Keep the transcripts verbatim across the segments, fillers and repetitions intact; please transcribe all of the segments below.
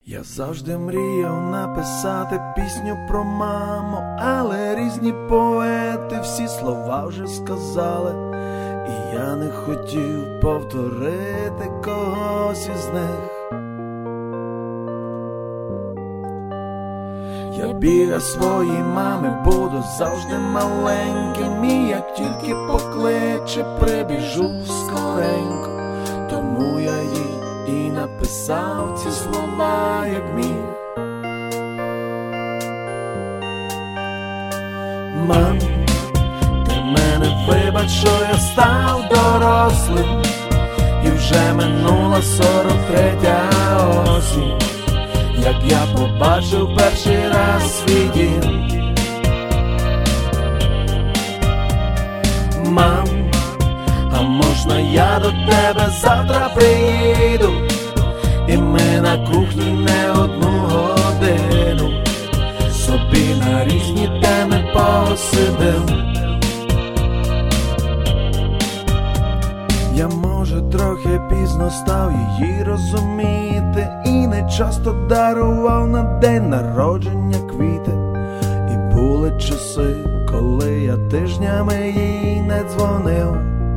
Я завжди мріяв написати пісню про маму, але різні поети всі слова вже сказали, і я не хотів повторити когось із них. Я біля своїй мами буду завжди маленьким, і як тільки покличе, прибіжу скоренько. Тому я їй і написав ці слова, як міг. Мам, ти мене вибач, що я став дорослим, і вже минула сорок третя осінь, як я побачив перший раз свій дім. Мам, а можна я до тебе завтра приїду, і ми на кухні не одну годину собі на різні теми посидим. Я, може, трохи пізно став її розуміти, і не часто дарував на день народження квіти. І були часи, коли я тижнями їй не дзвонив.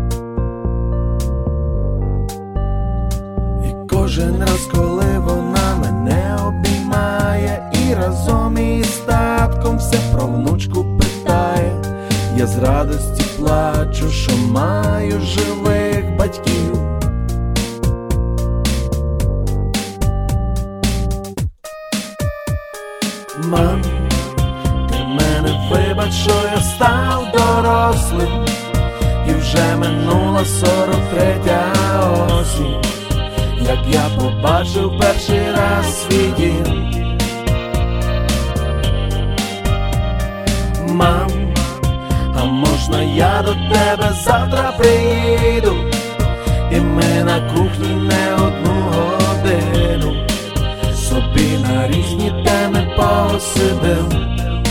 І кожен раз, коли вона мене обіймає, і разом із татком все про внучку питає, я з радості плачу, що маю живих батьків. Мам, ти мене вибач, що я став дорослим, і вже минула сорок третя осінь, як я побачив перший раз свій дім. Мам, а можна я до тебе завтра приїду, і ми на кухні не одну годину собі на різні теми посидим.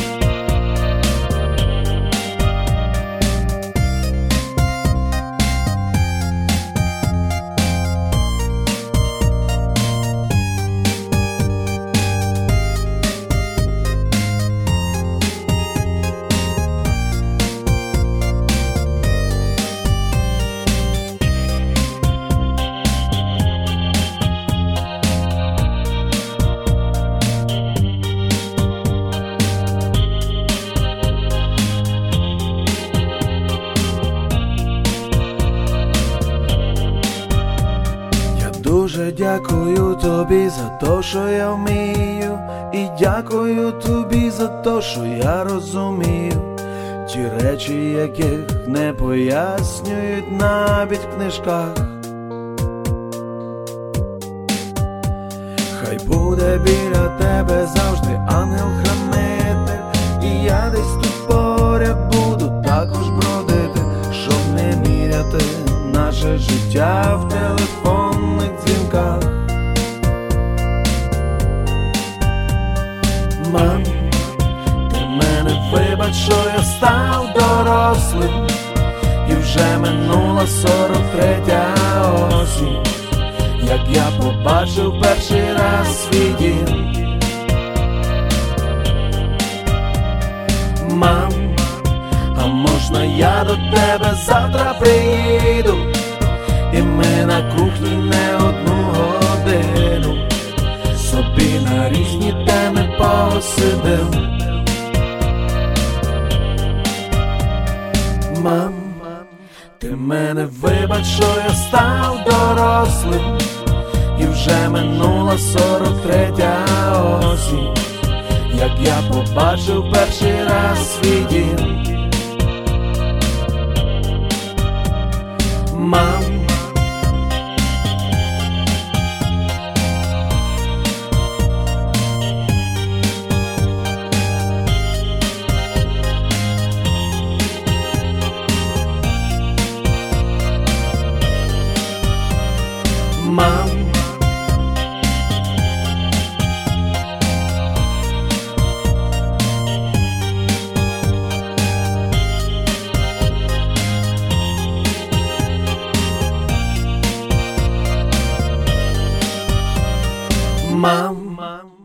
Дуже дякую тобі за те, що я вмію, і дякую тобі за те, що я розумію ті речі, яких не пояснюють навіть в книжках. Хай буде біля тебе завжди ангел-хранитель, і я десь тут поряд буду також бродити, щоб не міряти наше життя в телефонних дзвінках. Мам, ти мене вибач, що я став дорослим, і вже минула сорок третя осінь, як я побачив перший раз свій дім. Мам, а можна я до тебе завтра приїду, і ми на кухні не одну годину собі на різні теми посидим. Мам, ти мене вибач, що я став дорослим, і вже минула сорок третя осінь, як я побачив перший раз свій дім. Мам, Мам, Мам, мам.